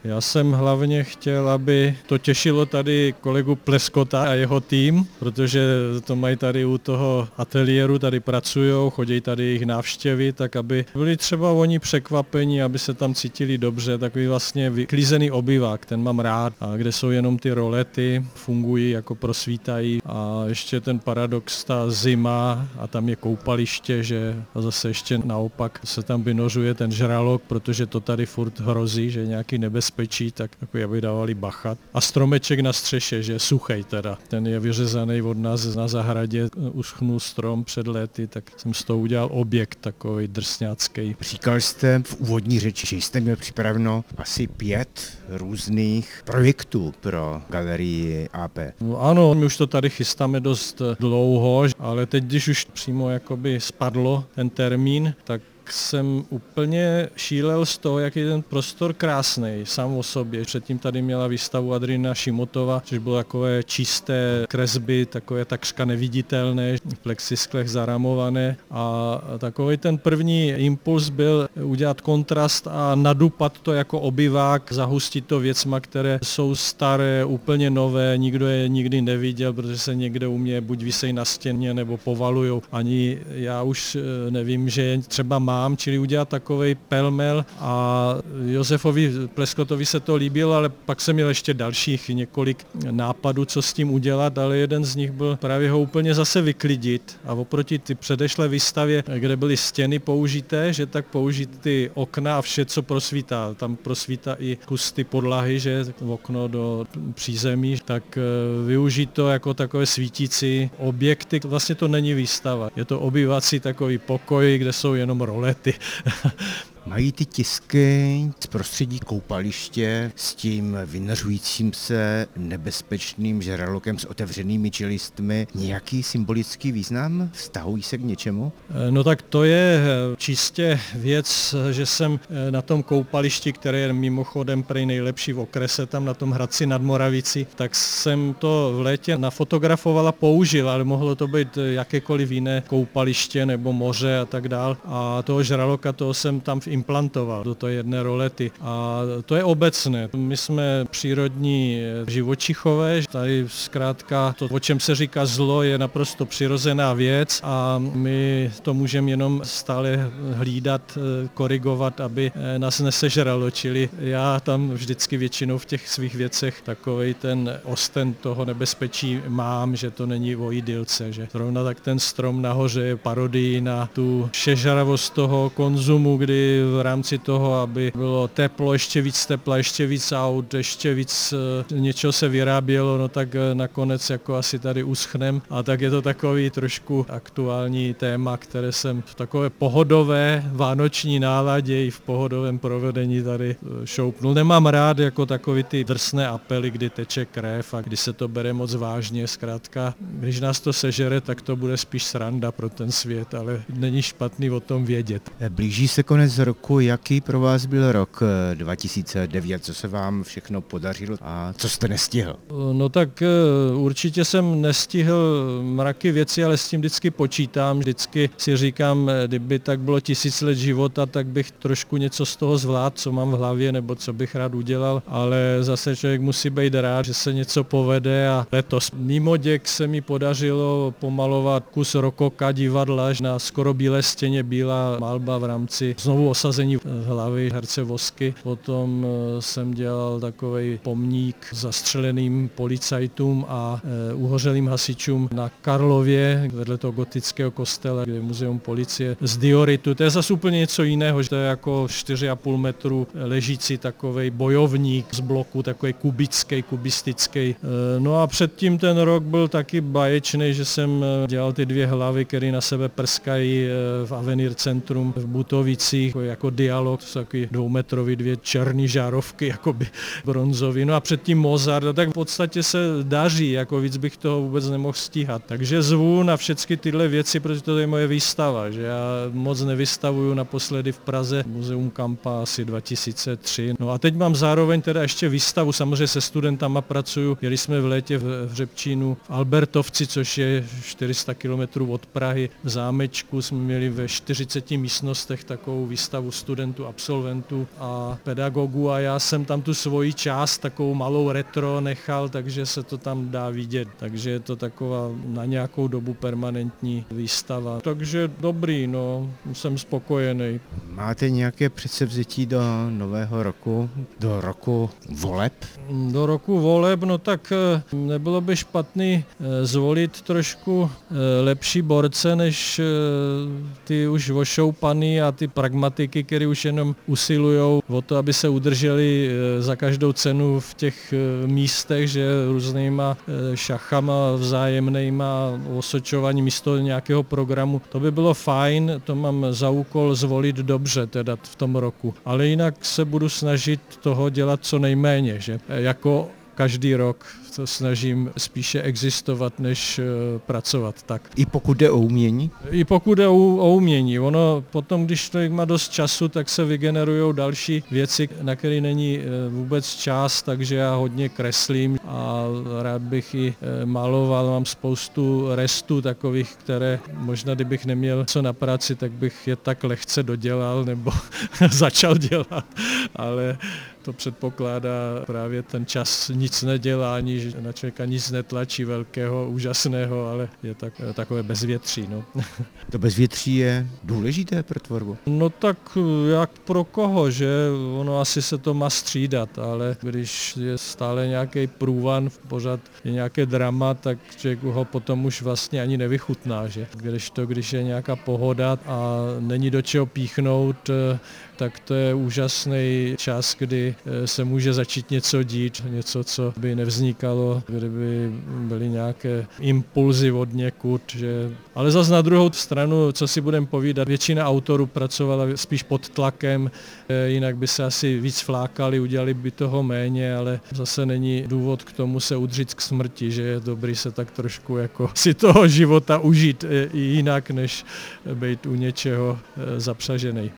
Já jsem hlavně chtěl, aby to těšilo tady kolegu Pleskota a jeho tým, protože to mají tady u toho ateliéru, tady pracujou, chodí tady jejich návštěvy, tak aby byli třeba oni překvapení, aby se tam cítili dobře, takový vlastně vyklízený obyvák, ten mám rád, a kde jsou jenom ty rolety, fungují, jako prosvítají a ještě ten paradox, ta zima a tam je koupaliště, že a zase ještě naopak se tam vynořuje ten žralok, protože to tady furt hrozí, že je nějaký nebezpečí, tak jako aby dávali bacha. A stromeček na střeše, že je suchej teda, ten je vyřezaný od nás na zahradě, uschnul strom před léty, tak jsem z toho udělal objekt takový drsňácký. Říkal jste v úvodní řeči, že jste měl připraveno asi 5 různých projektů pro galerii AP. No ano, my už to tady chystáme dost dlouho, ale teď, když už přímo jakoby spadlo ten termín, tak jsem úplně šílel z toho, jak je ten prostor krásný sám o sobě. Předtím tady měla výstavu Adriana Šimotova, což bylo takové čisté kresby, takové takřka neviditelné, v plexisklech zaramované a takový ten první impuls byl udělat kontrast a nadupat to jako obyvák, zahustit to věcma, které jsou staré, úplně nové, nikdo je nikdy neviděl, protože se někde u mě buď visej na stěně nebo povalujou. Ani já už nevím, že je třeba mám, čili udělat takovej pelmel a Josefovi Pleskotovi se to líbilo, ale pak jsem měl ještě dalších několik nápadů, co s tím udělat, ale jeden z nich byl právě ho úplně zase vyklidit a oproti ty předešlé výstavě, kde byly stěny použité, že tak použít ty okna a vše, co prosvítá. Tam prosvítá i kus ty podlahy, že okno do přízemí, tak využít to jako takové svítící objekty. Vlastně to není výstava, je to obyvací takový pokoj, kde jsou jenom rolety. Mají ty tisky z prostředí koupaliště s tím vynořujícím se nebezpečným žralokem s otevřenými čelistmi nějaký symbolický význam? Vztahují se k něčemu? No tak to je čistě věc, že jsem na tom koupališti, které je mimochodem prej nejlepší v okrese, tam na tom Hradci nad Moravicí, tak jsem to v létě nafotografoval a použil, ale mohlo to být jakékoliv jiné koupaliště nebo moře a tak dál. A toho žraloka, toho jsem tam implantoval do té jedné rolety. A to je obecné. My jsme přírodní živočichové, tady zkrátka to, o čem se říká zlo, je naprosto přirozená věc a my to můžeme jenom stále hlídat, korigovat, aby nás nesežralo. Čili já tam vždycky většinou v těch svých věcech takovej ten osten toho nebezpečí mám, že to není o idylce, že zrovna tak ten strom nahoře je parodii na tu všežravost toho konzumu, kdy v rámci toho, aby bylo teplo, ještě víc tepla, ještě víc aut, ještě víc něčeho se vyrábělo, no tak nakonec jako asi tady uschnem. A tak je to takový trošku aktuální téma, které jsem v takové pohodové vánoční náladě i v pohodovém provedení tady šoupnul. Nemám rád jako takový ty drsné apely, kdy teče krev a kdy se to bere moc vážně. Zkrátka, když nás to sežere, tak to bude spíš sranda pro ten svět, ale není špatný o tom vědět. Blíží se konec roku. Jaký pro vás byl rok 2009? Co se vám všechno podařilo a co jste nestihl? No tak určitě jsem nestihl mraky věcí, ale s tím vždycky počítám. Vždycky si říkám, kdyby tak bylo 1000 let života, tak bych trošku něco z toho zvládl, co mám v hlavě nebo co bych rád udělal, ale zase člověk musí být rád, že se něco povede a letos mimo děk se mi podařilo pomalovat kus rokoka divadla na skoro bílé stěně, bílá malba v rámci znovu osazení hlavy herce Vosky. Potom jsem dělal takovej pomník zastřeleným policajtům a uhořelým hasičům na Karlově, vedle toho gotického kostela, kde je muzeum policie z dioritu. To je zase úplně něco jiného, že to je jako 4,5 metru ležící takovej bojovník z bloku, takový kubistický. No a předtím ten rok byl taky báječný, že jsem dělal ty 2 hlavy, které na sebe prskají v Avenir Centrum v Butovicích, jako dialog, to jsou takový 2metrový 2 černý žárovky, jakoby bronzový. No a předtím Mozart, tak v podstatě se daří, jako víc bych toho vůbec nemohl stíhat. Takže zvu na všechny tyhle věci, protože to je moje výstava, že já moc nevystavuju, naposledy v Praze, Muzeum Kampa asi 2003. No a teď mám zároveň teda ještě výstavu, samozřejmě se studentama pracuju. Jeli jsme v létě v Hřebčínu v Albertovci, což je 400 km od Prahy. V zámečku jsme měli ve 40 místnostech takovou výstavu u studentů, absolventů a pedagogů a já jsem tam tu svoji část, takovou malou retro nechal, takže se to tam dá vidět. Takže je to taková na nějakou dobu permanentní výstava. Takže dobrý, no, jsem spokojený. Máte nějaké předsevzetí do nového roku, do roku voleb? Do roku voleb, no tak nebylo by špatný zvolit trošku lepší borce, než ty už ošoupaný a ty pragmatiky, který už jenom usilujou o to, aby se udrželi za každou cenu v těch místech, že různýma šachama vzájemnýma osočování místo nějakého programu. To by bylo fajn, to mám za úkol zvolit dobře teda v tom roku. Ale jinak se budu snažit toho dělat co nejméně, že jako každý rok to snažím spíše existovat, než pracovat. Tak. I pokud jde o umění? I pokud jde o umění. Ono potom, když člověk má dost času, tak se vygenerují další věci, na které není vůbec čas, takže já hodně kreslím a rád bych i maloval. Mám spoustu restů takových, které možná, kdybych neměl co na práci, tak bych je tak lehce dodělal nebo začal dělat, ale to předpokládá právě ten čas nic nedělání, že na člověka nic netlačí velkého, úžasného, ale je takové bezvětří. No. To bezvětří je důležité pro tvorbu? No tak jak pro koho, že ono asi se to má střídat, ale když je stále nějaký průvan, pořád je nějaké drama, tak člověk ho potom už vlastně ani nevychutná, že? Když je nějaká pohoda a není do čeho píchnout, tak to je úžasný čas, kdy se může začít něco dít, něco, co by nevznikalo, kdyby byly nějaké impulzy od někud. Že... Ale zase na druhou stranu, co si budeme povídat, většina autorů pracovala spíš pod tlakem, jinak by se asi víc flákali, udělali by toho méně, ale zase není důvod k tomu se udřít k smrti, že je dobrý se tak trošku jako si toho života užít i jinak, než být u něčeho zapřažený.